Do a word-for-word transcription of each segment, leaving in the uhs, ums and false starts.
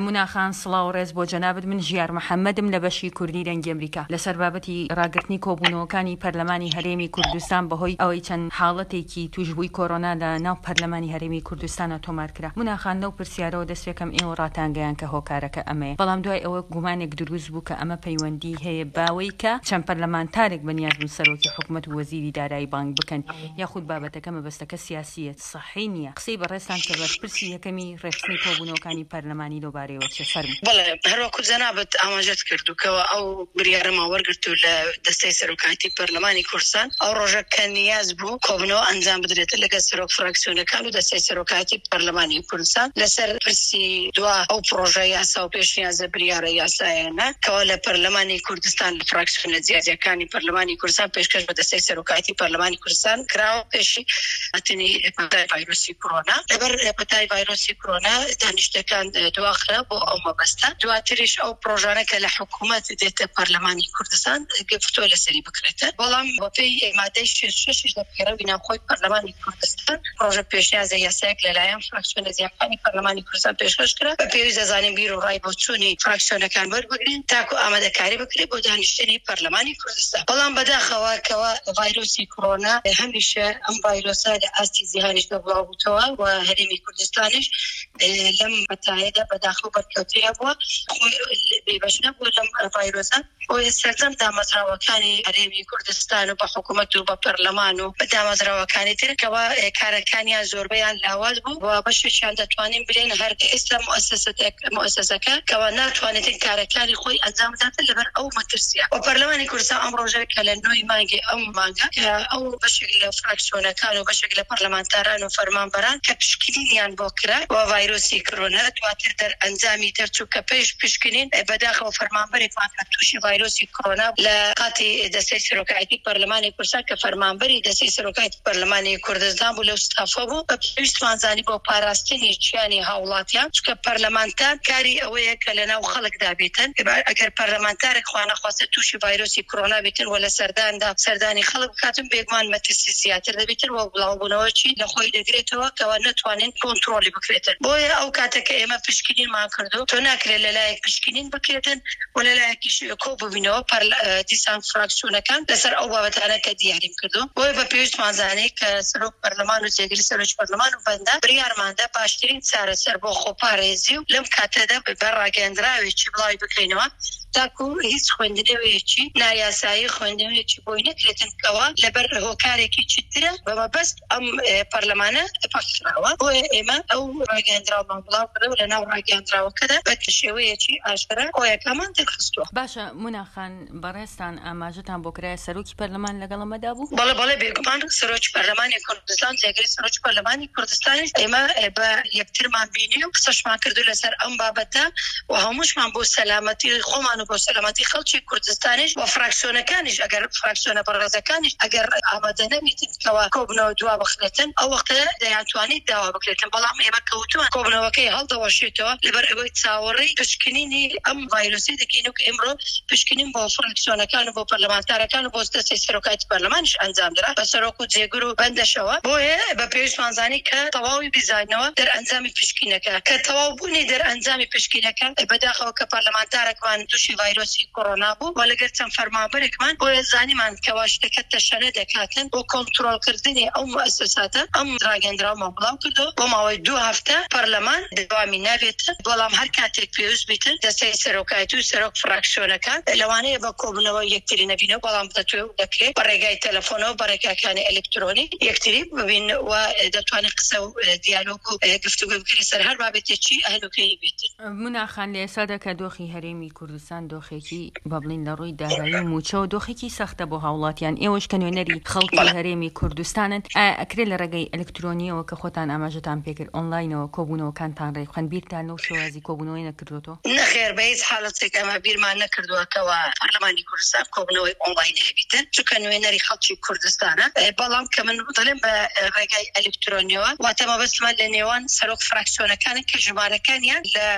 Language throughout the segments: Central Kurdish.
مناخان سڵاو ڕێز بۆ جەنابەت من ژیار محەممەدم لە بەشی کوردی رەنگی ئەمریکا لەسەر بابەتی ڕاگررتنی کۆبوونەوەکانی پەرلەمانی هەرێمی کوردستان بەهۆی ئەوەی چەند حاڵەتێکی توشبووی کۆرۆنا لە ناو پەرلەمانی هەرێمی کوردستانە تۆمار کرا. مناخان لەو پرسیارەوە دەستێکم ئێوە ڕاتانگەیان کە هۆکارەکە ئەمەیە، بەڵام دوای ئەوە گومانێک دروست بوو کە ئەمە پەیوەندی هەیە باوەی کە چەند پەرلەمانتارێک بەنیاز بوون سەرۆکی حکوومەت و وەزیری دارایی بانک بکەن یاخود بابەتەکە مەبەستەکە سیاسیە صحیح نییە. قسەی بەڕێستان کە بەرپرسی یەکەمی ڕێکخستنی کۆبوونەوەکانی پەرلەمانی لەبارەیەوە چه فەرموو؟ بەڵێ هەروەکو جەنابەت ئاماژەت کردوکەوە ئەو بریارەما وەرگرتو لە دەستەی سەرۆکایەتی پەرلەمانی کوردستان ئەو ڕۆژە کە نیاز بوو کۆبوونەوە ئەنجام بدرێت لەگەڵ سەرۆک فراکسیۆنەکان و دەستەی سەرۆکایەتی پەرلەمانی کوردستان لەسەر پرسی دوا ئەو پرۆژە یاسا و پێشنیازە بریارە یاسایانە کەوا لە پەرلەمانی کوردستان لە فراکسیۆنە جیاجەکانی پەرلەمانی کوردستان پێشکەش بە دەستەی سەرۆکایەتی پەرلەمانی کوردستان کراوە پێشی ئەتنی هێپاتای ڤایرۆسی کۆرۆنا. لەبەر هێپاتای ڤایرۆسی کۆرۆنا دانیشتەکان دواخرا بۆ ئەو مەبەستە. دواتریش ئەو پرۆژانە کە لە حکوومەت دێتە پەرلەمانی کوردستان گفتووە لەسەری بکرێتە، بەڵام بەپێی مادەی شەش لە پێڕەوی ناوخۆی پەرلەمانی کوردستان پرۆژە پێشنیازە یاسایەک لەلایەن فراکسیۆنە جیاجەکانی پەرلەمانی کوردستان پێشکەش کرا بە پێویست دەزانین بیر و ڕای بۆ چوونی فراکسیۆنەکان وەربگرین تاکو ئامادەکاری بکرێت بۆ دانیشتنی پەرلەمانی کوردستان. بەڵام بەداخەوە کەوا ڤایرۆسی کۆرۆنا هەمیشە ئەم ڤایرۆسە لە ئاستی جیهانیش بڵاو بووتەوە و هەرێمی کوردستانیش لەم بەتایەدا بەداخەوە بەرکەوتەیە بووە بێبەش نەبووە لەم ڤایرۆسە بۆ سەردەم دامەزراوەکانی هەرێمی کوردستان و بە حکوومەت و بە پەرلەمان و بە دامەزراوەکانی ترکەوە کارەکانیان زۆربەیان لاواز بوو و بەشێکیان دەتوانین برێن هەر ئێستا مؤسسەکە کەوا ناتوانێت کارەکانی خۆی ئەنجام بداتن لەبەر ئەو مەترسیە. و پەرلەمانی کوردستان ئەم ڕۆژە کە لە نۆی مانگی ئەم مانگە کە ئەو بەشێک لە فراکسیۆنەکان و بەشێک لە پەرلەمانتاران و فەرمانبەران کە پشکنینیان بۆ کرا و ڤایرۆسی کۆرۆنا دواتر دەر ئەنجامی دەرچوو کە پێش پشکنین بەداخەوە فەرمانبەرێکمان کە تووشی ڤایرۆسی کۆرۆنا لە قاتی دەستەی سەرۆکایەتی پەرلەمانی کوردستان کە فەرمانبەری دەستەی سەرۆکایەتی پەرلەمانی کوردستان بوو لەو ستافە بوو بە پێویستمانزانی بۆ پاراستنی گیانی هاوڵاتیان چکە پەرلەمانتار کاری ئەوەیە کە لەناو خەڵکدا بێتن ئەگەر پەرلەمانتارێک خوا نەخواستە تووشی ڤایرۆسی کۆرۆنا بێتن و لە سەرداندا سەردانی خەڵک بکاتن بێگومان مەترسی زیاتر دەبێتن و بڵاوبوونەوەی لە خۆی دەگرێتەوە کەوا نەتوانین کۆنتڕۆلی بکرێتن. بۆیە ئەو کاتێککە ئێمە پشکنینمان کردو تۆ ناکرێت لەلایەک پشکنین بکرێتن و لەلایەکیش کۆ ببینەوە دیسان فراکسیۆنەکان لەسەر ئەو بابەتانە کە دیاریم کردو. بۆیە بە پێویستمانزانەی کە سەرۆک پەرلەمان و جێگیری سەرۆکی پەرلەمان و بەندە بریارماندا باشترین چارەسەر بۆ خۆپارێزی و لەم کاتەدا بە ڕاگەیاندراوێکی بڵاوی بکەینەوە تاکو هیچ خوێندنەوەیەکی نایاسایی خوێندنەوەیەکی بۆی نەکرێتن کەوا لەبەر هۆکارێکی چیترە بەمە بەست ئەم پەرلەمانە پەخراوە. بۆیە ئێمە ئەو ڕاگەیاندراومان بڵاو کردەوە لە ناو ڕاگەیاندراوەکەدا بە شێوەیەکی ئاشکرا خۆیەکەمان دەرخستووە. باشە مناخان بەڕێستان ئاماژەتان بۆ کرایە سەرۆکی پەرلەمان لەگەڵەمەدا بوو؟ بەڵێ بەڵێ بێگومان سەرۆکی پەرلەمانی کوردستان جێگەری سەرۆکی پەرلەمانی کوردستانیش ئێمە بە یەکترمان بینی و قسەشمان کردو لەسەر ئەم بابەتە و هەمووشمان بۆ سەلامەتی خۆمان و بۆ سەلامەتی خەڵکی کوردستانیش و فراکسیۆنەکانیش ئەگەر فراکسیۆنە بەڕێزەکانیش ئەگەر ئامادە نەبێتن کەوا کۆبوونەوە دوا بخرێتن ئەو وەختە دەیانتوانیت داوا بکرێتن، بەڵام ئێمە کەوتووە کۆبوونەوەکەی هەڵدەوەشێتەوە لەبەر ئەوەی چاوەڕێی پشکنینی ئەم ڤایرۆسی دەکەین و کە ئێمڕۆ پشکنین بۆ فراکسیۆنەکان و بۆ پەرلەمانتارەکان و بۆ دەستەی سەرۆکایەتی پەرلەمانیش ئەنجام درا بە سەرۆک و جێگر و بەندەشەوە. بۆیە بە پێویستمانزانی کە تەواوی بیزانەوە دەرئەنجامی پشکنەکە کە تەواو بوونی دەرئەنجامی پشکنەکە بەداخەوە کە پەرلەمانتارێکمان تووشی ڤایرۆسی کۆرۆنا بوو و لەگەر چەند فەرمانبەرێکمان بۆیە زانیمان کەوا شتەکە تەشەنە دەکاتن بۆ کۆنتڕۆڵکردنی ئەو مؤسساتە ئەم ڕاگەیاندراومان بڵاو کردەوە بۆ ماوەی دوو هەفتە پەرلەمان دەوامی نابێتن، بەڵام هەر کاتێک پێویست بیتن دەستەی سەرۆکایەتی و سەرۆک فراکسیۆنەکان لەوانەیە بە کۆبوونەوە یەکتری نەبینەوە، بەڵام دەتوێت دەکرێت بە ڕێگای تەلەفۆنەوە بە ڕێگاکانی ئەلکترۆنی یەکتری ببین و دەتوانێت قسە و دیالۆگ و گفتوگۆ بکرێت سەر هەر بابەتێکی هەلوکەیی بێتن. مناخان لە ئێسادا کە دۆخی هەرێمی کوردستان دۆخێکی بە بڵین لە ڕووی دارایی و موچە و دۆخێکی سەختە بۆ هاوڵاتیان ئێوەش کە نوێنەری خەڵکی هەرێمی کوردستانن ئەکرێت لە ڕێگەی ئەلکترۆنیەوە کە خۆتان ئاماژەتان پێکرد ئۆنلاینەوە کۆبوونەوەکانتان ڕێکخەن بیرتان لەو شێوازی کۆبوونەوەی نەکردوەوە؟ نەخێر بە هیچ حاڵەتێک ئەمە بیرمان نەکردووەکەوە پەرلەمانی کوردستان کۆبوونەوەی ئۆنلاین هەبیتن چونکە نوێنەری خەڵکی کوردستانە، بەڵام کە من دەڵێم بە ڕێگای ئەلکترۆنیەوە واتە مەبەستمان لە نێوان سەرۆک فراکسیۆنەکانن کە ژمارەکانیان لە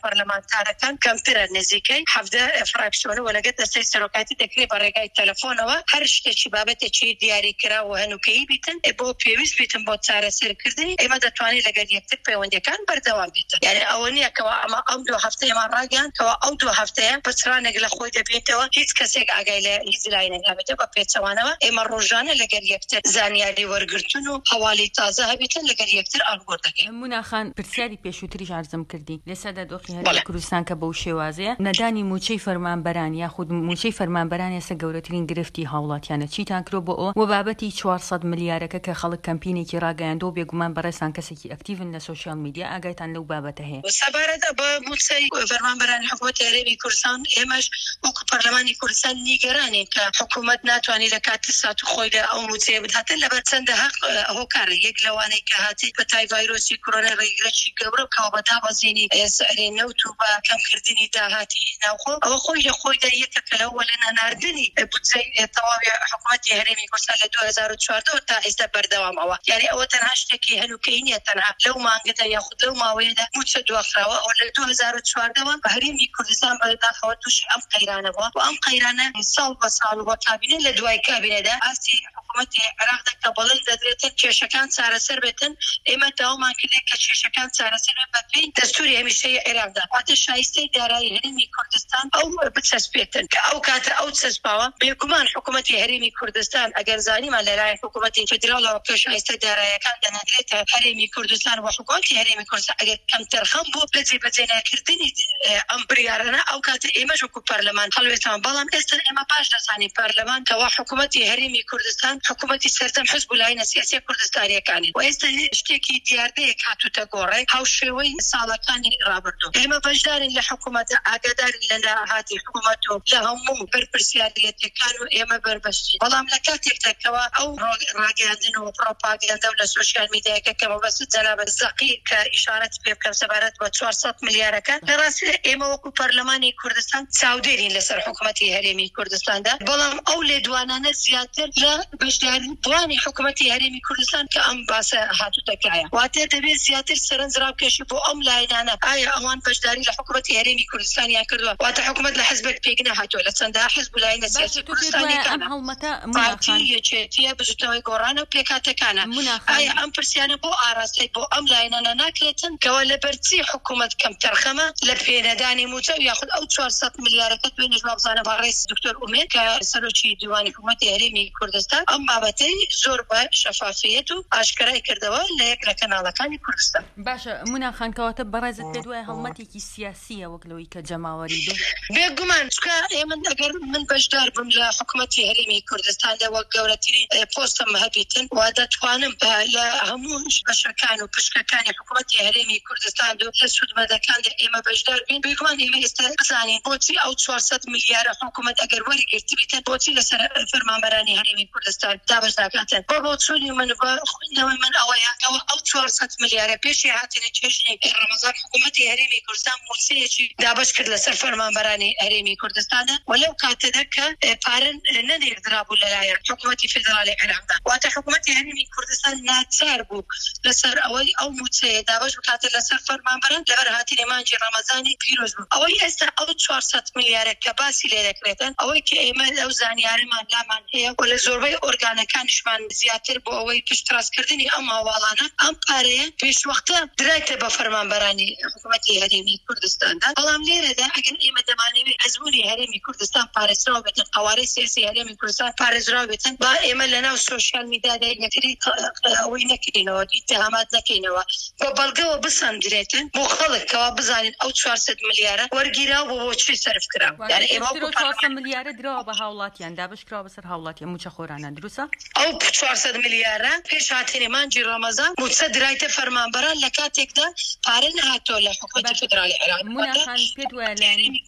پەرلەمانتارەکان کەمترە نزیکەی حەفدە فراکسیۆن و لەگەڵ دەستەی سەرۆکاتی دەکرێت بە ڕێگای تەلەفۆنەوە هەر شتێکی بابەتێکی دیاریکراوە هەنووکەیی بیتن بۆ پێویست بیتن بۆ چارەسەرکردنی ئێمە دەتوانین لەگەڵ یەکتر پەیوەندیەکان بەردەوام بیتن یعنی ئەوە نییە کەوا ئەمە ئەم دوو هەفتەیەمان ڕاگەیان کەوا ئەو دوو هەفتەیە پچرانێک لە خۆی دەبێتەوە هیچ کەسێک ئاگای لە هیچ لای نەگابێتەوە بە پێچەوانەوە ئێمە ڕۆژانە لەگەڵ یەکتر زانیاری وەرگرتن و هەواڵی تازە هەبێتن لەگەڵ یەکتر ئاگۆر دەکەین. موناخان پرسیاری پێشووتریش عەرزم کردی لەسەر دۆخی هەرێمی کوردستان کە بەو شێوازەیە نەدانی موچەی فەرمانبەران یاخود موچەی فەرمانبەران ێستا گەورەترین گرفتی هاوڵاتیانە چیتان کرۆ بۆ ئەوە و بابەتی چوارسەد ملیارەکە کە خەڵک کەمپینێکی ڕاگەیاندۆ بێگومان بەڕێستان کەسێکی ئەکتیڤن لە سوشیال میدیا ئاگایتان لەو بابەتە هەیە. سەبارەت بە موچەی فەرمانبەرانی حکوومەتی هەرێمی کوردستان ئێمەش وەکو پەرلەمانی کوردستان نیگەرانین کە حکوومەت ناتوانێت لە کاتی سات و خۆی لە ئەو موچەیە بداتن لەبەر چەندە حەق هۆکارە یەک لەوانەی کە هاتی بە تای ڤایرۆسی کۆرۆنا ڕێگرەی گەورە کەوا بە دابەزینی سعرێ نەوت و بە کەمکردنی داهاتی ناوخۆ ئەوە خۆی لە خۆیدا یەکە کە لەوە لە نەناردنی بودجەی تەواوی حکوومەتی هەرێمی کوردستان لە دوو هەزار و چواردە تا ئێستا بەردەوامەوە یعنی ئەوە تەنها شتێکی هەنووکەی نییە تەنها لەو مانگەدا یاخود لەو ماوەیەدا موچە دواخراوە ئەو لە دوو هەزار و چواردەوە بە هەرێمی کوردستان بەداخەوە تووشی ئەم قەیرانە بووە و ئەم قەیرانە ساڵ بە ساڵ و بە کابینە لە دوای کابینەدا ئاستی حکوومەتی عێراق دەکە بەڵێن دەدرێتن کێشەکان چارەسەر بێتن ئێمە داوامان کردێت کە کێشەکان چارەسەر بە پێی دەستوری هەمیشەی عێراقدا واتە شایستەی دارایی هەرێمی کوردستان ئەو بچەسپێتن کە ئەو کاتە ئەو چەسپاوە بێگومان حکوومەتی هەرێمی کوردستان ئەگەر زانیمان لەلایەن حکوومەتی فدراڵەوە کە شایستە داراییەکان دەناگرێتە هەرێمی کوردستان و حکوومەتی هەرێمی کوردستان ئەگەر کەم تەرخەم بۆ لە جێبەجێنەکردنی ئەم بڕیارانە ئەو کاتە ئێمەش وەکو پەرلەمان هەڵوێتمان بەڵام ئێستا ئێمە باش دەزانین پەرلەمان کەوا حکوومەتی هەرێمی کوردستان حکوومەتی سەردەم حزب العینە سیاسی کوردستانیەکانی و ئێستا شتێکی دیاردەیە هاتوتە گۆڕێ هاوشێوەی ساڵەکانی ڕابردوو ئێمە بەشدارین لە حکوومەتە ئاگادارین لە داهاتی حکوومەت و لە هەموو بەرپرسیارەتەکان و ئێمە بەربەستین بەڵام لە کاتێکداکەوە ئەو ڕاگەاندن و پرۆپاگەندە و لە سوشیال میدیاکە کە مەبەست جەنابەت زەقی کە ئیشارەت پێ بکەم سەبارەت بە چوارسەد ملیارەکە لەڕاستی ئێمە وەکو پەرلەمانی کوردستان چاودێرین لەسەر حکوومەتی هەرێمی کوردستاندا بەڵام ئەو لێدوانانە زیاتر لە بەشداریبوانی حکوومەتی هەرێمی کوردستان کە ئەم باسە هاتووتەکایە واتە دەبێت زیاتر سەرنجڕاوکێشی بۆ ئەم لایەنانە ئایا ئەوان بەشداری لە حکوومەتی هەرێمی کوردستانیان کردووە واتە حکوومەت لە حزبێک پێک نەهاتووە لە چەندە حزب لایەنە سیاسی کوردستانیەکانە پارتی یەکێتیە بژوتەوەی گۆڕانە و پێکاتەکانە ئایا ئەم پرسیانە بۆ ئاراستەی بۆ ئەم لایەنانە ناکرێتن کەوە لە بەرچی حکوومەت کەم تەرخەمە لە پێنەدانی موچە و یاخود ئەو چوارسەد ملیارەکە توێنێ ژوابزانە بە ڕێز دکتۆر ئومێد کە سەرۆکی دیوانی حکوومەتی هەرێمی کوردستان ئەم بابەتەی زۆر بە شەفافیەت و ئاشکرای کردەوە لە یەک لە کەناڵەکانی کوردستان. باشە موناخان کەواتە بەڕێزت پێ دوای هەڵمەتێکی سیاسیە وەک لەوەی کە جەماوەری بێ بێگومان چکە ئێمە ئەگەر من بەشدار بم لە حکوومەتی هەرێمی کوردستان لە وەک گەورەترین پۆستم هەبیتن وا دەتوانم لە هەموو بەشەکان و پشکەکانی حکوومەتی هەرێمی کوردستان و لە سوودمەدەکاندا ئێمە بەشدار بین بێگومان ئێمە ئێستا بزانین بۆچی ئەو چوارسەد ملیارە حکوومەت ئەگەر وەرگرتی بیتن بۆچی لەسەر فەرمانبەرانی هەرێمی کوردستان دابەش ناکاتن بۆ بۆ چوونی من بە خوێندنەوەی من ئەوەیە کەەوە ئەو چوارسەد ملیارە پێشی هاتنە چێژنی ڕەمەزان حکوومەتی هەرێمی کوردستان موچەیەکی دابەش کرد لەسەر فەرمانبەرانی هەرێمی کوردستانە و لەو کاتەدا کە پارن نەنێردرابوو لەلایەن حکوومەتی فێدراڵی عێراقدا واتە حکوومەتی هەرێمی کوردستان ناچار بوو لەسەر ئەوەی ئەو موچەیە دابەش بکاتە لەسەر فەرمانبەران لەبەر هاتنی مانجی ڕەمەزانی پیرۆز بوو ئەوەی ئێستا ئەو چوارسەد ملیارە کە باسی لێ دەکرێتن ئەوەی کە ئێمە ئەو زانیاریمان لامان هەیە و لە زۆربەی ئۆرگانەکانیشمان زیاتر بۆ ئەوەی پشتڕاستکردنی ئەم هاوڵانە ئەم پارەیە پێشوەختە درایتە بە فەرمانبەرانی حکوومەتی هەرێمی کوردستاندا بەڵام لێرەدا ئەگەر ئێمە دەمانەوێت حزبوونی هەرێمی کوردستان پارێزراو بێتن قوارەی سیاسی هەرێمی کوردستان پارێزراو بێتن با ئێمە لەناو سوشیال میدیادا یەکتری ئەوەی نەکەینەوە ئیتهامات نەکەینەوە بۆ بەڵگەوە بسەندرێتن بۆ خەڵکەوە بزانین ئەو چوارسەد ملیارە وەرگیراو بۆ بۆچی سەرف کراوە یعنی ئێمە چوارسەد ملیارە درەوە بە هاوڵاتیان دابش کراوە بەسەر هاوڵاتیان موچە خۆرانە دروستە ئەو چوارسەد ملیارە پێش هاتنی مانجی ڕەمەزان موچە درایتە فەرمانبەران لە کاتێکدا پارە نەهاتۆ لە حکوومەتی فێدراڵی عێراق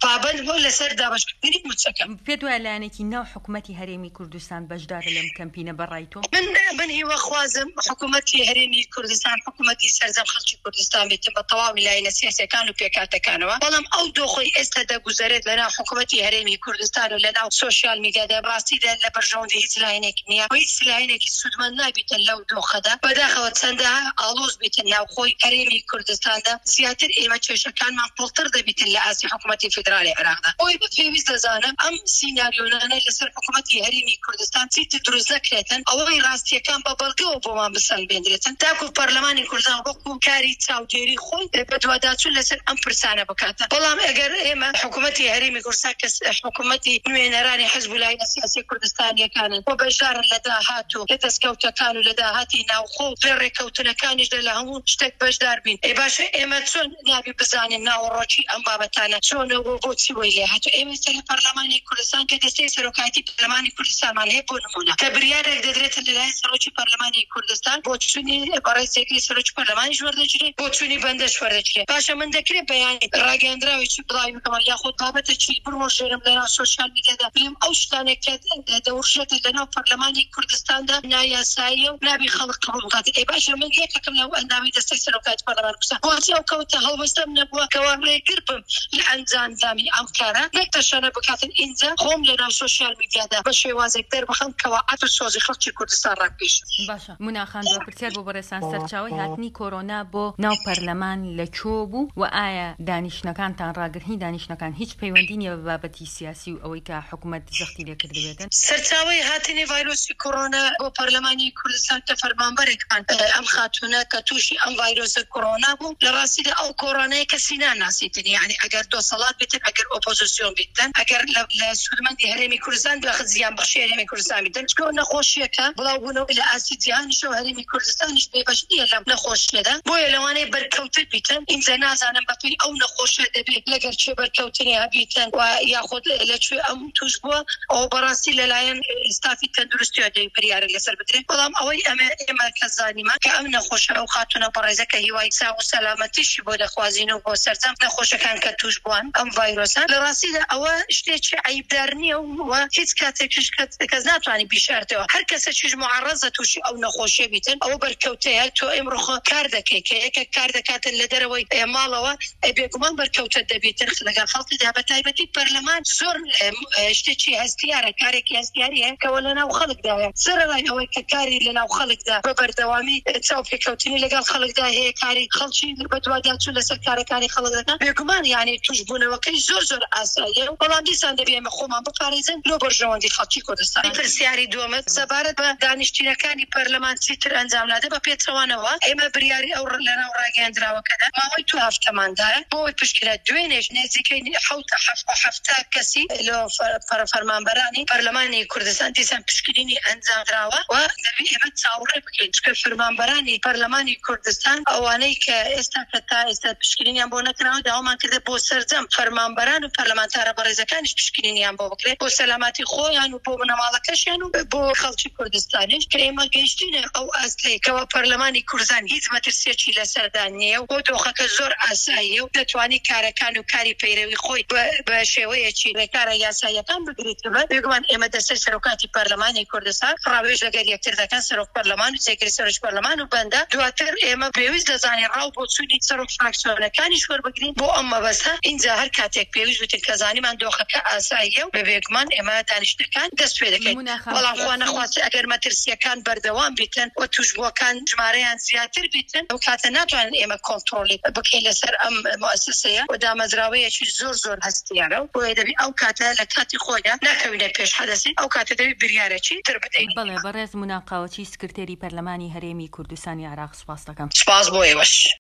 پابند بۆ لەسەر دابەشکردنی موچەکە. پێت وایە لایەنێکی ناو حکوومەتی هەرێمی کوردستان بەشدارە لەم کەمپینە بەڕای تۆ؟ من من هیوە خوازم حکوومەتی هەرێمی کوردستان حکوومەتی سەرجەم خەڵکی کوردستان بێتن بە تەواوی لایەنە سیاسیەکان و پێکاتەکانەوە، بەڵام ئەو دۆخۆی ئێستا دەگوزارێت لەناو حکوومەتی هەرێمی کوردستان و لەناو سۆشیال میدیادا ڕاستیدا لە بەرژەوەندی هیچ لایەنێک نییە، هیچ لایەنێکی سودمەند نابێتن لەو دۆخەدا، بەداخەوە چەندە ئاڵۆز بێتن ناوخۆی هەرێمی کوردستاندا، زیاتر ئێمە کێشەکانمان پڵتر دەبێتن لە ئاسی حکوومەتی فیدرالی عێراقدا. بۆی بەپێویست دەزانم ئەم سیناریۆنانە لەسەر حکوومەتی هەرێمی کوردستان چیتر دروست نەکرێتن، ئەوەی ڕاستیەکان بە بەڵگەوە بۆمان بسەند بێنرێتن، تاکو پەرلەمانی کوردستان وەکو کاری چاودێری خۆی بە دوواداچوون لەسەر ئەم پرسانە بکاتن. بەڵام ئەگەر ئێمە حکوومەتی هەرێمی کوردستان کە حکوومەتی نوێنەرانی حزب و لایەنە سیاسی کوردستانیەکانن بۆ بەشدارن لە داهات و لە دەستکەوتەکان و لە داهاتی ناوخۆ لە ڕێکەوتنەکانیشدا لە هەموو شتێک بەشدار بین. ئێ باشە ئێمە چۆن نابی بزانین ناوەڕۆکی ئەم بابەتانە چۆنەوە بۆچی وەی لێ هاتوو. ئێمە سەر پەرلەمانی کوردستان کە دەستەی سەرۆکایەتی پەرلەمانی کوردستانمان هەیە بۆ نمونە کە بریارێک دەدرێتە لەلایەن سەرۆکی پەرلەمانی کوردستان بۆ چوونی بەڕێز سێکری سەرۆکی پەرلەمانی وەردەگرێت، بۆ چوونی بەندەش وەردەگرێت. باشە من دەکرێت بەیانی ڕاگەاندراوێکی بڵاوی بکەم یاخود بابەتێکی بڕۆژێرم لەناو سۆشیال میدیادا بڵێم ئەو شتانێک کە دەورژێتە لەناو پەرلەمانی کوردستاندا نایاساییە و نابی خەڵک قبوڵ بکات. ئێ باشە من یەکێکم لەو ئەندامی دەستەی سەرۆکایەتی پەرلەمانی کوردستان بۆچی ئەو کەوتە هەڵوەستەم نەبووە کەوا ڕێگر بم لە ئەنجامدامی ئەم کارە نەک تەشانە بکاتن ئینجا خۆم لەناو سۆشیال میدیادا بە شێوازێک دەربخەم کەوا ئەتو سۆزی خەڵکی کوردستان ڕاکێش. باشە موناخان بە پرسیار بۆ بەڕێستان سەرچاوی هاتنی کۆرۆنا بۆ ناو پەرلەمان لەکوێ بوو و ئایا دانیشتنەکانتان ڕاگرنی دانیشتنەکان هیچ پەیوەندی نییە بە بابەتی سیاسی و ئەوەی کە حکوومەت زەختی لێ کردبێتن؟ سەرچاوی هاتنی ڤایرۆسی کۆرۆنا بۆ پەرلەمانی کوردستان کە فەرمانبەرێکمان ئەم خاتونە کە تووشی ئەم ڤایرۆسە کۆرۆنا بوو لە ڕاستیدا ئەو کۆرۆنایە کەسی ناناسیتن، یعنی ئەگەر دۆسەڵات بێتن ئەگەر ئۆپۆزیسیۆن بێتن ئەگەر لە سودمەندی هەرێمی کوردستان بەخت زیان بەخشی هەرێمی کوردستان بێتن چکۆ نەخۆشیەکە بڵاو بوونەوە لە ئاسی جیهانیشەوە هەرێمی کوردستانیش بێبەش نییە لەم نەخۆشیەدا، بۆیە لەوانەیە بەرکەوتر بیتن. ئینجا نازانم بەپێی ئەو نەخۆشە دەبێت لەگەر چێ بەرکەوتنی هەبیتن و یاخود لەکوێ ئەم توش بووە ئەو بەڕاستی لەلایەن ئستافی تەندروستیە دەی بریارە لەسەر بدرێت. بەڵام ئەوەی ئەمە ئێمە کە زانیمان کە ئەم نەخۆشە ئەو خاتونە بەڕێزەکە هیوای ساغ و سەلامەتیشی بۆ دەخوازین و بۆ سەرجەم نەخۆشەکان کە توش بووان ئەم ڤایرۆسان لە ڕاستیدا ئەوە شتێکی عیبدار نییە و هیچ کاتێکش کەس ناتوانانی بیشارتەوە. هەر کەسێکیش معەڕەزە تووشی ئەو نەخۆشیە بیتن ئەوە بەرکەوتەیە تۆ ئێمڕۆ کار دەکەی کە یەکە کار دەکاتن لە دەرەوەی ماڵەوە بێگومان بەرکەوتە دەبێتن لەگەڵ خەڵکیدا بە تایبەتی پەرلەمان زۆر شتێکی هەستیارە کارێکی هەستیاریە کەوە لەناو خەڵکدایە سەرەڕای ئەوەی کە کاری لەناو خەڵکدا بە بەردەوامی چاو پێکەوتنی لەگەڵ خەڵکدا هەیە کاری خەڵکی بە دوواداچوون لەسەر کارەکانی خەڵکدا بێگومان یعنی توشبوونەوەکەی زۆر زۆر ئاساییە و بەڵام دیسان دەبێ ئێمە خۆمان بپارێزن لۆ بەرژەوەندی خەڵکی کوردستان. پرسیاری دووەمت سەبارەت بە دانیشتینەکانی پەرلەمان چیتر ئەنجام نادە بە پێچەوانەوە ئێمە بریاری ئەو لەناو ڕاگەاندراوەکەدا ماوەی تو هەفتەماندایە بۆی پشکنە دوێنێش نزیکەی حوتە هەفتا کەسی لە فەرمانبەرانی پەرلەمانی کوردستان دیسان پشکنینی ئەنجامدراوە و دەبێت ئێمە چاوەڕێ بکەین چکە فەرمانبەرانی پەرلەمانی کوردستان ئەوانەی کە ئێستا کە تا ئێستا پشکنینیان بۆ نەکراوە داوامان کردە بۆ سەرجەم فەرمانبەران و پەرلەمانتارە بەڕێزەکانیش پشکنینیان بۆ بکرێت بۆ سەلامەتی خۆیان و بۆ بنەماڵەکەشیان و بۆ خەڵکی کوردستانیش کە ئێمە گەیشتینە ئەو ئاستەی کەوە پەرلەمانی کوردستان هیچ مەترسیەکی لەسەردا نییە و بۆ دۆخەکە زۆر ئاساییە و دەتوانی کارەکان و کاری پەیرەوی خۆی بە شێوەیەکی ڕێکارە یاساییەکان بگریتەوە. بێگومان ئێمە دەستەی سەرۆکاتی پەرلەمانی کوردستان ڕاوێژ لەگەر یەکتر دەکەن سەرۆک پەرلەمان و سێکری سەرۆک پەرلەمان و بەندە دواتر ئێمە پێویست دەزانین ڕاو بۆ چوونی سەرۆک فراکسیۆنەکانی وەربگرین بۆ ئەم مەبەستە. اینجا هەر کاتێک پێویست بوتین کە زانیمان دۆخەکە ئاساییە و بە بێگومان ئێمە دانیشتەکان دەست پێ دەکەین. بەڵام خوا نەخواستی ئەگەر مەترسیەکان بەردەوام بیتن و توشبووەکان ژمارەیان زیاتر بیتن ئەو کاتە ناتوانین ئێمە کۆنتڕۆلی بکەین لەسەر ئەم مؤسسەیە و دامەزراوەیەکی زۆر زۆر هەستیارە و بۆیە دەبێت ئەو کاتە لە کاتی خۆیان ناکەوینە پێش حەدەسی ئەو کاتە دەبێت بریارێکی تر بدەین. بەڵێ بەڕێز موناقاوەچی سکرتێری پەرلەمانی هەرێمی کوردستانی عێراق سوپاس دەکەم. سپاس بۆ ئێوەش.